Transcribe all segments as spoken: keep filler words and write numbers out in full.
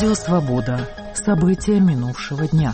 Радио «Свобода». События минувшего дня.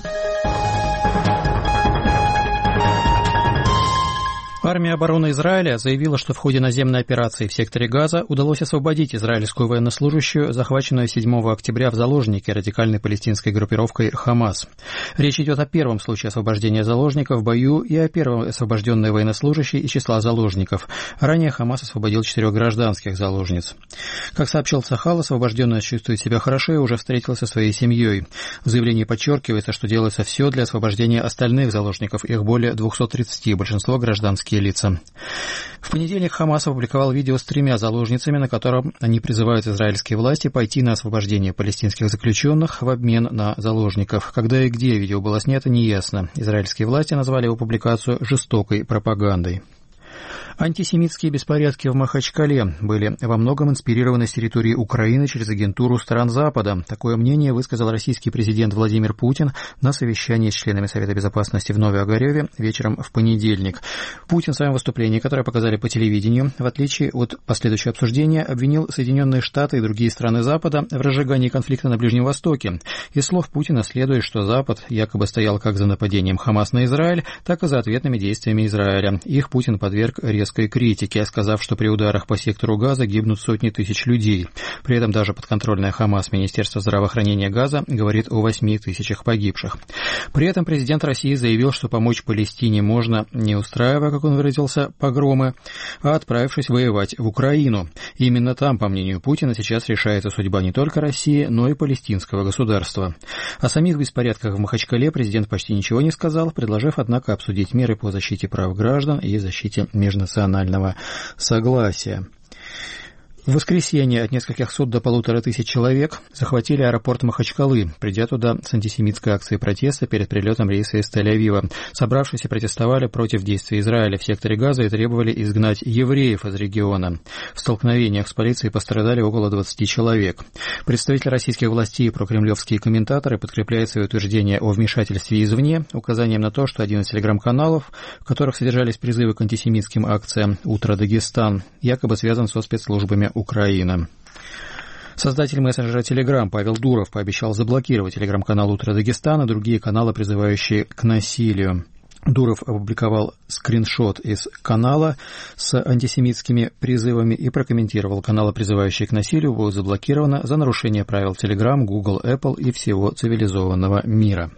Армия обороны Израиля заявила, что в ходе наземной операции в секторе Газа удалось освободить израильскую военнослужащую, захваченную седьмого октября в заложники радикальной палестинской группировкой «Хамас». Речь идет о первом случае освобождения заложников в бою и о первой освобожденной военнослужащей из числа заложников. Ранее «Хамас» освободил четырех гражданских заложниц. Как сообщил Цахал, освобожденная чувствует себя хорошо и уже встретилась со своей семьей. В заявлении подчеркивается, что делается все для освобождения остальных заложников, их более двухсот тридцати, большинство гражданские лица. В понедельник Хамас опубликовал видео с тремя заложницами, на котором они призывают израильские власти пойти на освобождение палестинских заключенных в обмен на заложников. Когда и где видео было снято, неясно. Израильские власти назвали его публикацию жестокой пропагандой. Антисемитские беспорядки в Махачкале были во многом инспирированы с территории Украины через агентуру стран Запада. Такое мнение высказал российский президент Владимир Путин на совещании с членами Совета Безопасности в Нове-Огареве вечером в понедельник. Путин в своем выступлении, которое показали по телевидению, в отличие от последующего обсуждения, обвинил Соединенные Штаты и другие страны Запада в разжигании конфликта на Ближнем Востоке. Из слов Путина следует, что Запад якобы стоял как за нападением Хамас на Израиль, так и за ответными действиями Израиля. Их Путин подверг резкой критике, сказав, что при ударах по сектору Газа гибнут сотни тысяч людей. При этом даже подконтрольное Хамас Министерство здравоохранения Газа говорит о восьми тысячах погибших. При этом президент России заявил, что помочь Палестине можно, не устраивая, как он выразился, погромы, а отправившись воевать в Украину. И именно там, по мнению Путина, сейчас решается судьба не только России, но и палестинского государства. О самих беспорядках в Махачкале президент почти ничего не сказал, предложив, однако, обсудить меры по защите прав граждан и защите межнационального согласия. В воскресенье от нескольких сот до полутора тысяч человек захватили аэропорт Махачкалы, придя туда с антисемитской акцией протеста перед прилетом рейса из Тель-Авива. Собравшиеся протестовали против действий Израиля в секторе Газа и требовали изгнать евреев из региона. В столкновениях с полицией пострадали около двадцати человек. Представители российских властей и прокремлевские комментаторы подкрепляют свои утверждения о вмешательстве извне указанием на то, что один из телеграм-каналов, в которых содержались призывы к антисемитским акциям «Утро Дагестан», якобы связан со спецслужбами Украины. Создатель мессенджера Telegram Павел Дуров пообещал заблокировать телеграм-канал «Утро Дагестана» и другие каналы, призывающие к насилию. Дуров опубликовал скриншот из канала с антисемитскими призывами и прокомментировал: каналы, призывающие к насилию, будут заблокированы за нарушение правил Telegram, Google, Apple и всего цивилизованного мира.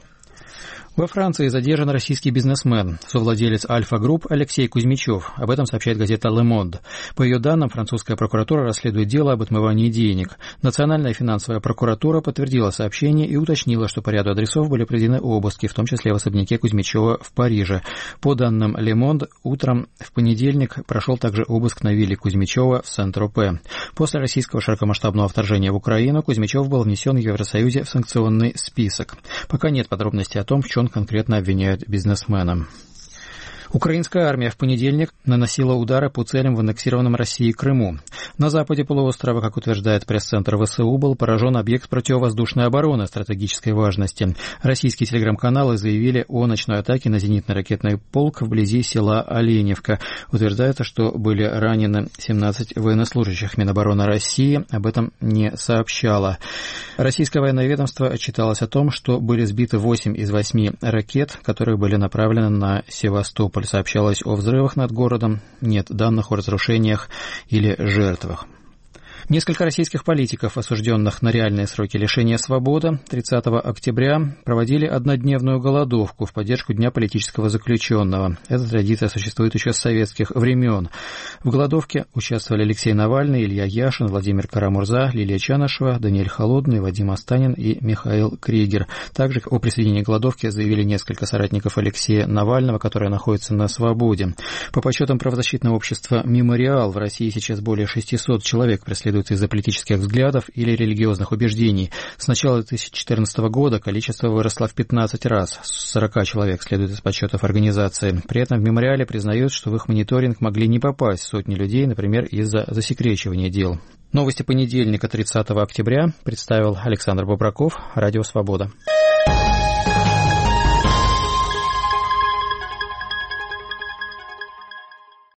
Во Франции задержан российский бизнесмен, совладелец Альфа-групп Алексей Кузьмичев. Об этом сообщает газета «Le Monde». По ее данным, французская прокуратура расследует дело об отмывании денег. Национальная финансовая прокуратура подтвердила сообщение и уточнила, что по ряду адресов были проведены обыски, в том числе в особняке Кузьмичева в Париже. По данным «Le Monde», утром в понедельник прошел также обыск на вилле Кузьмичева в Сен-Тропе. После российского широкомасштабного вторжения в Украину Кузьмичев был внесен в Евросоюзе в санкционный список. Пока нет подробностей о том, в чем конкретно обвиняют бизнесмена. Украинская армия в понедельник наносила удары по целям в аннексированном Россией Крыму. На западе полуострова, как утверждает пресс-центр ВСУ, был поражен объект противовоздушной обороны стратегической важности. Российские телеграм-каналы заявили о ночной атаке на зенитно-ракетный полк вблизи села Оленевка. Утверждается, что были ранены семнадцать военнослужащих. Минобороны России об этом не сообщало. Российское военное ведомство отчиталось о том, что были сбиты восемь из восьми ракет, которые были направлены на Севастополь. Сообщалось о взрывах над городом, нет данных о разрушениях или жертвах. Несколько российских политиков, осужденных на реальные сроки лишения свободы, тридцатого октября проводили однодневную голодовку в поддержку Дня политического заключенного. Эта традиция существует еще с советских времен. В голодовке участвовали Алексей Навальный, Илья Яшин, Владимир Карамурза, Лилия Чанышева, Даниэль Холодный, Вадим Останин и Михаил Кригер. Также о присоединении к голодовке заявили несколько соратников Алексея Навального, которые находятся на свободе. По подсчетам правозащитного общества «Мемориал», в России сейчас более шестисот человек преследуют из-за политических взглядов или религиозных убеждений. С начала две тысячи четырнадцатого года количество выросло в пятнадцать раз. сорок человек следует из подсчетов организации. При этом в «Мемориале» признают, что в их мониторинг могли не попасть сотни людей, например, из-за засекречивания дел. Новости понедельника, тридцатого октября, представил Александр Бобраков, Радио «Свобода».